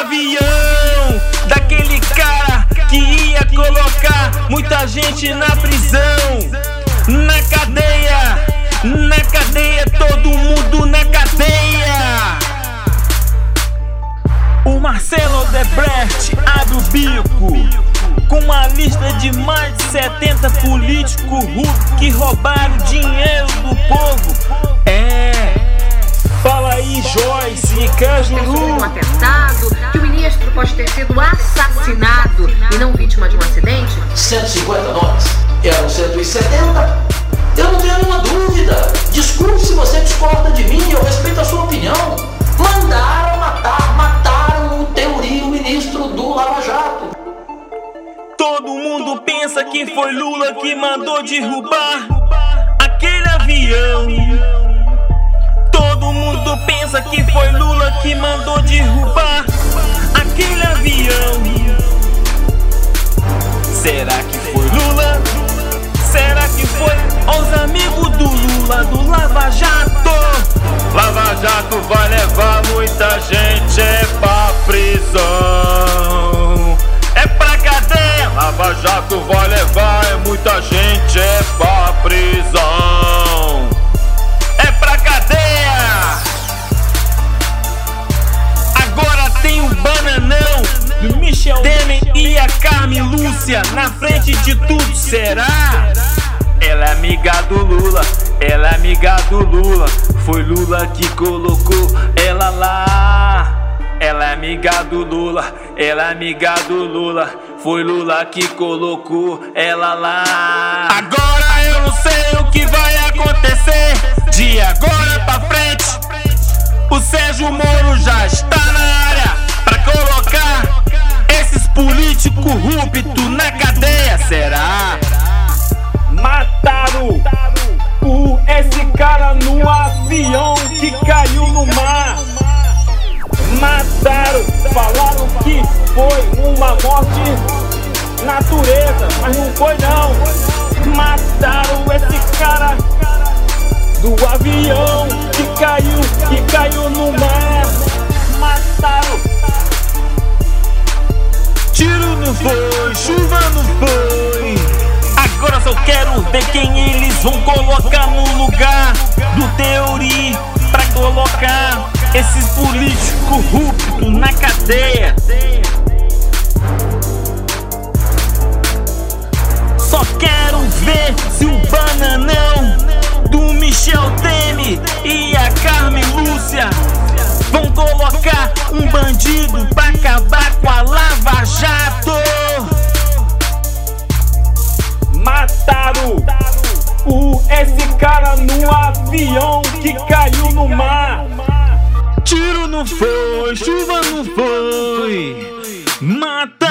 avião daquele cara que ia colocar muita gente na prisão, na cadeia, todo mundo na cadeia. O Marcelo Odebrecht abre o bico com uma lista de mais de 70 políticos corruptos que roubaram dinheiro do povo. Fala aí, Joyce, Cajuru. Um atentado, que o ministro pode ter sido assassinado e não vítima de um acidente. 150 notas, eram 170. Eu não tenho nenhuma dúvida. Desculpe se você discorda de mim, eu respeito a sua opinião. Mandaram mataram o Teori, o ministro do Lava Jato. Todo mundo pensa que foi Lula que mandou derrubar aquele avião. Todo mundo pensa que foi Lula que mandou derrubar aquele avião. Será que foi Lula? Será que foi os amigos do Lula, do Lava Jato? Lava Jato vai levar muita gente pra prisão. É pra cadeia. Lava Jato vai levar muita gente pra prisão. É pra cadeia. Agora tem o bananão do Michel Temer e a Carmen Lúcia na frente de tudo, será? Ela é amiga do Lula, ela é amiga do Lula. Foi Lula que colocou ela lá. Ela é amiga do Lula, ela é amiga do Lula. Foi Lula que colocou ela lá. Agora eu não sei o que vai acontecer. De agora pra frente, o Sérgio Moro já está na área pra colocar esses políticos corruptos na cadeia, será? Mataram esse cara no avião que caiu no mar. Mataram, falaram que foi uma morte natureza, mas não foi não. Mataram esse cara do avião que caiu no mar. Mataram. Tiro não foi, chuva não foi. Agora só quero ver quem eles vão colocar no lugar do Teori pra colocar esses políticos corruptos na cadeia. Só quero ver se o bananão do Michel Temer e a Carmen Lúcia vão colocar um bandido pra acabar com a Lava Jato. Mataram esse cara no avião que caiu no mar. Tiro não foi, chuva não foi. Mata